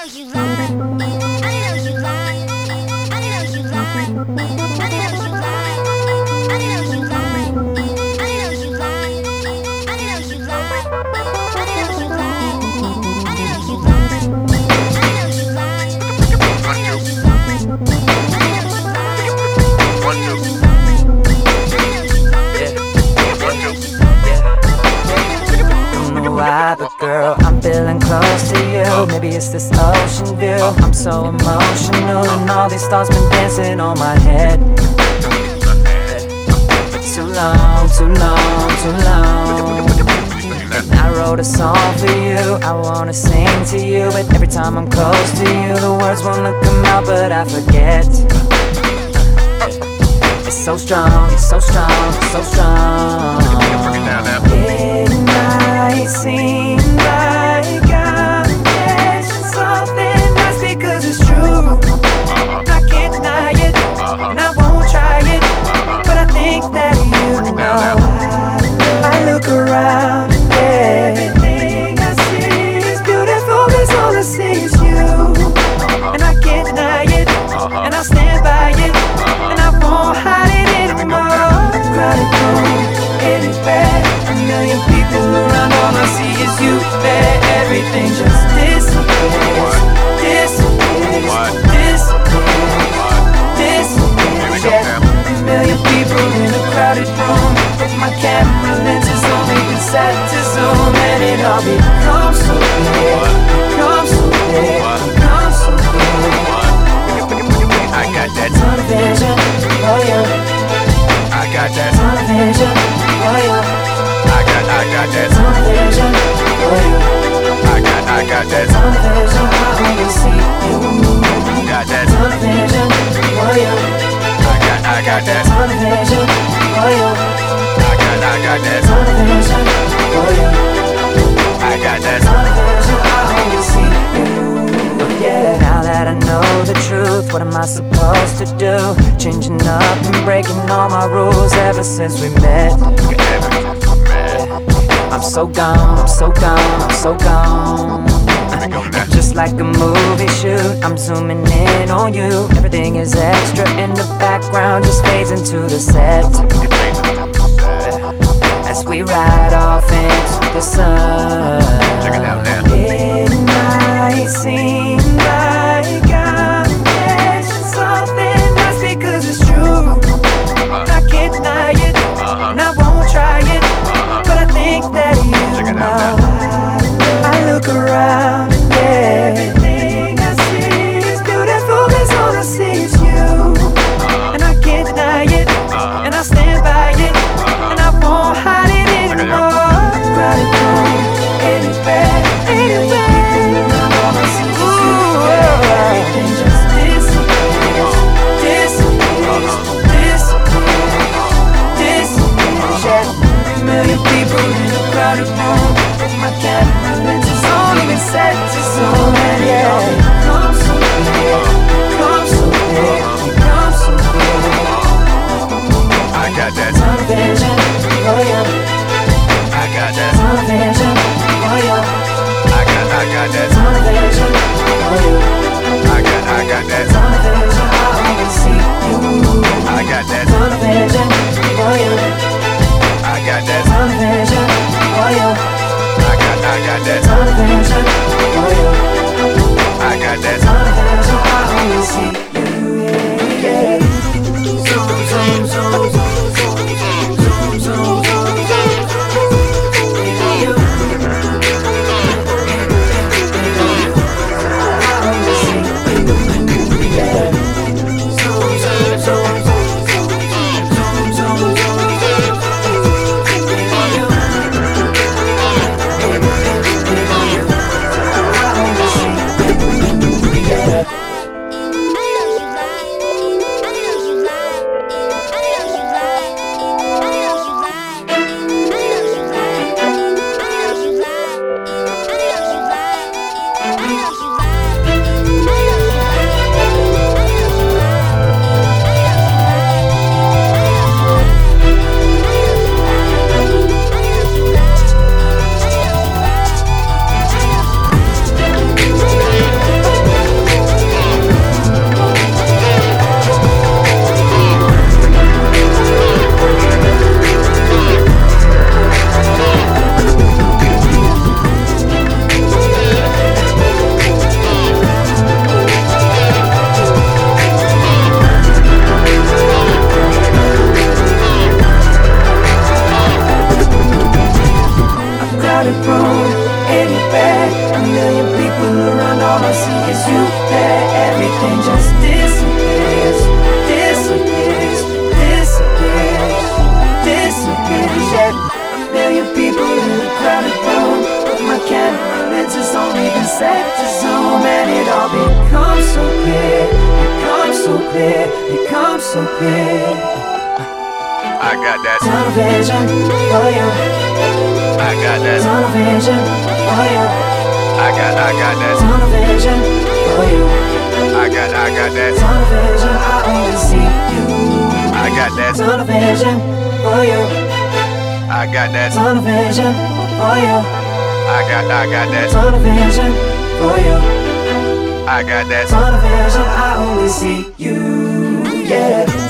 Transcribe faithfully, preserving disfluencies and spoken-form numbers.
But girl, I'm feeling close to you. Maybe it's this ocean view. I'm so emotional and all these thoughts been dancing on my head. Too long, too long, too long. I wrote a song for you, I wanna sing to you, but every time I'm close to you, the words wanna come out, but I forget. It's so strong, it's so strong, it's so strong. It might seem like I'm missing something, that's because it's true. I can't deny it, and I won't try it, but I think that you know. I look around and everything I see is beautiful, cause all I see is you. And I can't deny it, and I'll stand by it, and I won't hide it anymore. Crowded room, anywhere, a million people around, all I see is you there. Everything just disappears, disappears, disappears, disappears. Yeah, a million people in a crowded room, but my camera lens is only been set to zoom, and it all becomes so big, becomes so big, becomes so big. I got that tunnel vision, oh yeah. I got that tunnel vision, oh yeah. I got, I got that tunnel vision, oh yeah. I got, I got that tunnel vision, I only see you. Got that tunnel vision, oh yeah. I got, I got that tunnel vision, oh yeah. I got, I got that tunnel vision, oh yeah. I got that tunnel vision, I only see you. Yeah. Now that I know the truth, what am I supposed to do? Changing up and breaking all my rules ever since we met. I'm so gone, I'm so gone, I'm so gone. Just like a movie shoot, I'm zooming in on you. Everything is extra in the background, just fades into the set as we ride off into the sun. Check it out now. It might seem like I'm missing something, that's because it's true. I can't deny it, and I won't try it, but I think that you know. I look around and everything I see is beautiful, cause all I see is you. And I can't deny it, and I stand by it, and I won't hide it anymore. Crowded room, anywhere, anywhere. All I see is there, everything just disappears, disappears, disappears, disappears. Yeah, a million people in a crowded room, but my camera lenses only can set to zoom, and it all becomes so clear, becomes so clear, becomes so clear. I got that. Tunnel vision for you. I got that. Tunnel vision for you. I got, I got that. Tunnel vision for you. I got, I got that. Tunnel vision, I only see you. I got that. Tunnel vision for you. I got that. Tunnel vision for you. I got, I got that. Tunnel vision for you. I got that. Tunnel vision, I only see you. Yeah.